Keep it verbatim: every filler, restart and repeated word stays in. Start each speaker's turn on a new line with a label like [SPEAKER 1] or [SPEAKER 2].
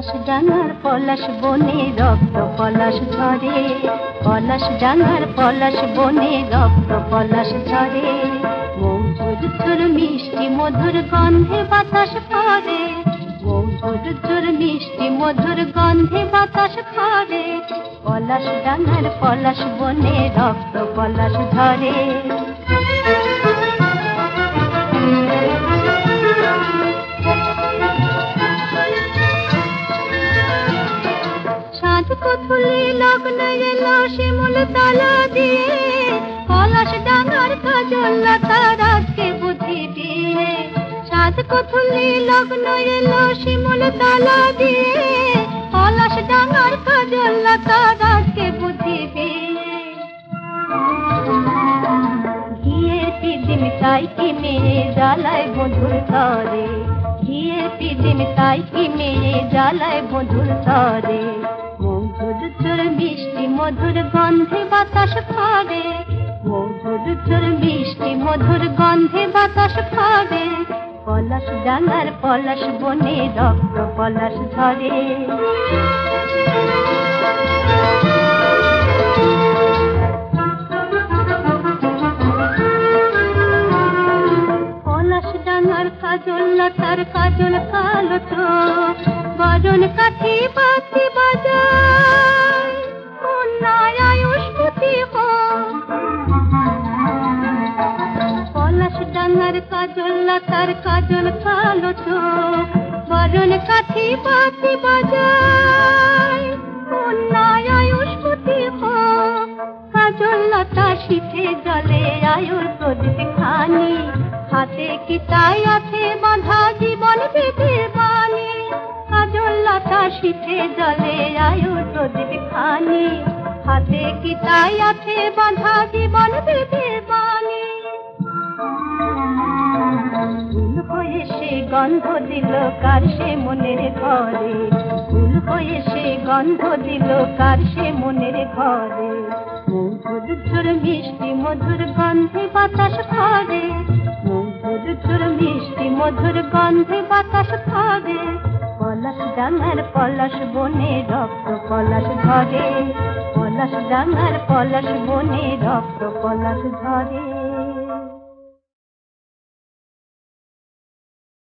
[SPEAKER 1] পলাশ ডাঙার পলাশ বনে রক্ত পলাশ ঝরে, পলাশ ডাঙার পলাশ বনে রক্ত পলাশ ঝরে। মধুর ঝুর মিষ্টি মধুর গন্ধে বাতাস ভরে, মধুর ঝুর মিষ্টি মধুর গন্ধে বাতাস ভরে। পলাশ ডাঙার পলাশ বনে রক্ত পলাশ ঝরে। সাজকথুলি লগ্ন এলো শিমুল তালা দিয়ে, পলাশ ডাঙার কাজল লতা রাতকে বুদ্ধি দিয়ে। সাজকথুলি লগ্ন এলো শিমুল তালা দিয়ে, পলাশ ডাঙার কাজল লতা রাতকে বুদ্ধি দিয়ে। ঘিয়ে পিদিম তাই কি মেয়ে জ্বালায় বধুর তরে, ঘিয়ে পিদিম তাই কি মেয়ে জ্বালায় বধুর তরে। মধুর ঝুর মিষ্টি মধুর গন্ধে বাতাস ভরে, মধুর ঝুর মিষ্টি মধুর গন্ধে বাতাস ভরে। পলাশ ডাঙার পলাশ বনে রক্ত পলাশ ঝরে। পলাশ ডাঙার কাজল লতার কাজল কালো তো, বরণ কাঠি বাতি বাজায় কন্যায় আয়ুষ্মতি হয়। পলাশ ডাঙার কাজল লতার কাজল কালো তো, বরণ কাঠি বাতি বাজায় কন্যায় আয়ুষ্মতি হয়। কাজল লতা শীতে জলে আয়ুর প্রদীপ খানি, হাতে কি তাই আছে বাঁধা জীবন বিধির বাণী। কাজল লতা শীতে জলে আয়ুর প্রদীপ খানি, হাতে কি তাই আছে বাঁধা জীবন বিধির বাণী। ফুল হয়ে সে গন্ধ দিল কার সে মনের ঘরে, ফুল হয়ে সে গন্ধ দিল কার সে মনের ঘরে। মধুর ঝুর মিষ্টি মধুর গন্ধে বাতাস ভরে, মধুর ঝুর মিষ্টি মধুর গন্ধে বাতাস ভরে। পলাশ ডাঙার পলাশ বনে রক্ত পলাশ ঝরে, পলাশ ডাঙার পলাশ বনে রক্ত পলাশ ঝরে।